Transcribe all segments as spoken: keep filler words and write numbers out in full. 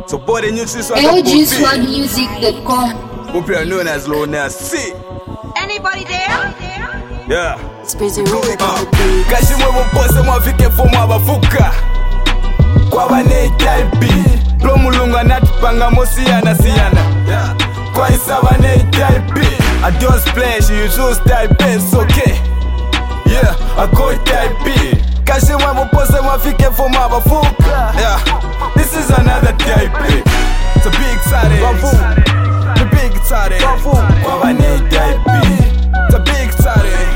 Support the new system. L G swag music dot com. Popular known as Lil Nas C. Anybody there? Yeah. Spizzy River on the beat. Kashi mwevo pose mwafike fomu abafuka kwa bane type Blo mulunga natupanga mosiyana siyana kwa isa bane type I don't splash, you choose type it's okay. Yeah, I go type Kashi mwevo pose mwafike fomu abafuka. Yeah, this is another type. It's a big Saturday. The big Saturday. Kwa bane type. It's a big Saturday.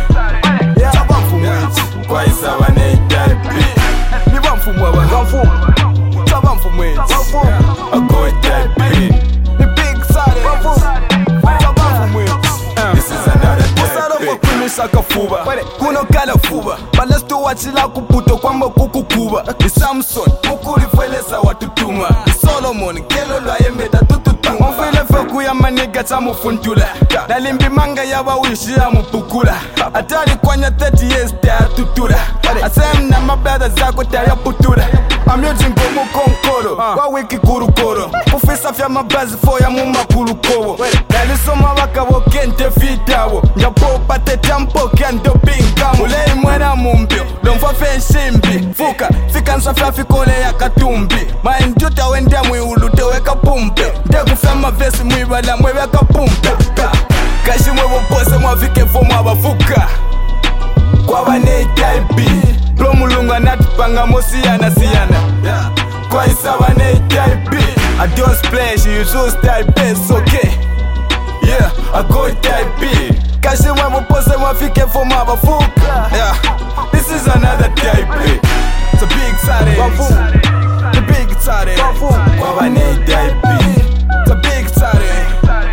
Kwa isa bane type ni bamfumwa ba bamfumwa tabamfumwe ago type ni big side tabamfumwe. This is another type kumisha kafuba kuno kala fuba balasto wachila kuputo kwamba kukukuba ni Samson mukuri felesa watutuma ni Solomon kelo lwa yembeta tututuma mfele feku ya maniga tamufuntula nalimbi manga yaba wishi ya mupukula atali kwanya thirty years ta tutura asem na mabada zako ta ya putura amyoji ngomo konkoro wa wiki kurukoro kufisa fya mabazi fo ya mumakulu kowo nalisoma bakabo kente fitawo njapopa te tampo kando pingamo ulei mwena mumbio lomfa fenshimbi fuka fika nsafya fikole ya katumbi mainduta wende mwiulute weka pumpe ndekufya mavesi mwibala mweweka pumpe kashi mwevo pose mwafike fomu abafuka kwa bane type Blo mulunga natupanga mosiyana siyana kwa isa bane type I don't splash, you choose type it's okay. Yeah, I go type Kashi mwevo pose mwafike fomu abafuka. Yeah, this is another type. It's a big Saturday. The big Saturday. Kwa bane type. It's a big Saturday.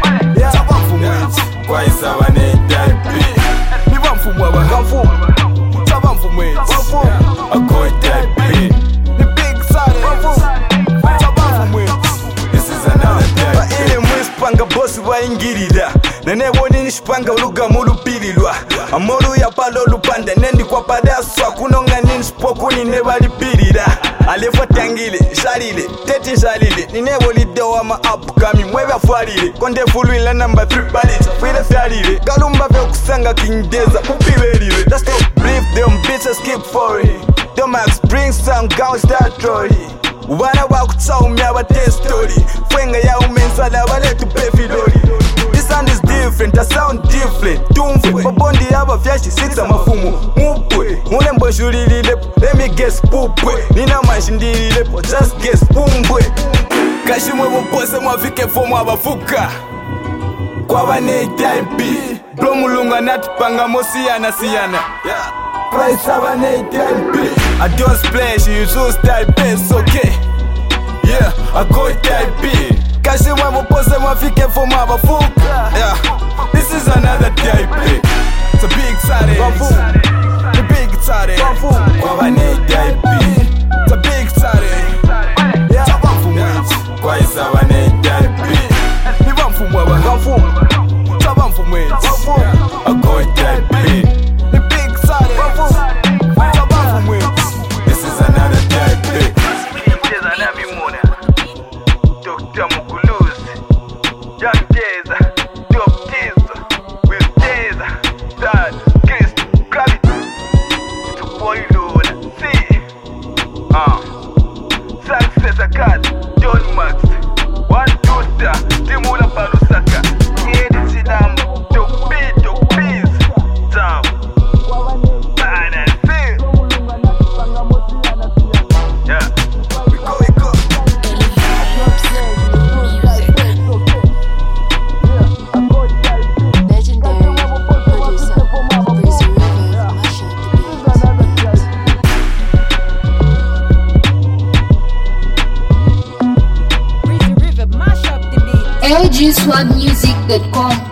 Kwa isa bane type ni bamfumwa ba bamfumwa tabamfumwe ago type ni big Saturday tabamfumwe. This is another type. Ba ile mwispanga boss waingirira nene boni nishpanga uluga mulupililwa amolu ya palo lupanda nendi kwa padaswa kunonga ninspoku nine balipilira alefo tangile shalile teti shalile nine bolido wa ma upcoming mwebe afwalile konde fulwila number three balita file fyalile galumba vya kusanga kingdeza upibelile just to brief them bitches keep for it them max bring some gowns that trolley ubana bakutsaumya bate story fwenga ya umensala baletu pefilori. This sound is different, I sound different. Tumfwe, mabondi yaba fyashi sita mafumu mupwe mune mbojulilile, let me guess pupwe nina mashindilile, just guess pumbwe. Kashi mwevo pose mwafike fomu abafuka kwa bane type Blo mulunga natupanga mosiyana siyana kwa isa bane type I don't splash, you choose type it's okay. Yeah, I go type Kashi mwevo pose mwafike fomu abafuka. Yeah, this is another type. It's a big Saturday. The big Saturday. Kwa bane type. It's a big Saturday. Kwa isa bane type ni bamfumwa ba bamfumwa tabamfumwe ago type ni big Saturday tabamfumwe. This is another type. Mcheza na mimona Doctor Mukuluzi Young Jeza Top Tizo Will Jeza Dad Chris Gravity It's a boy Lola See Ah Success Akad John Max One Two Star Timula Palusaka Yedi Sinamo Top B Top Bees Tam Bana See Yeah We go we go Legendary producer Spizzy River mash up the beat. L G swag music dot com.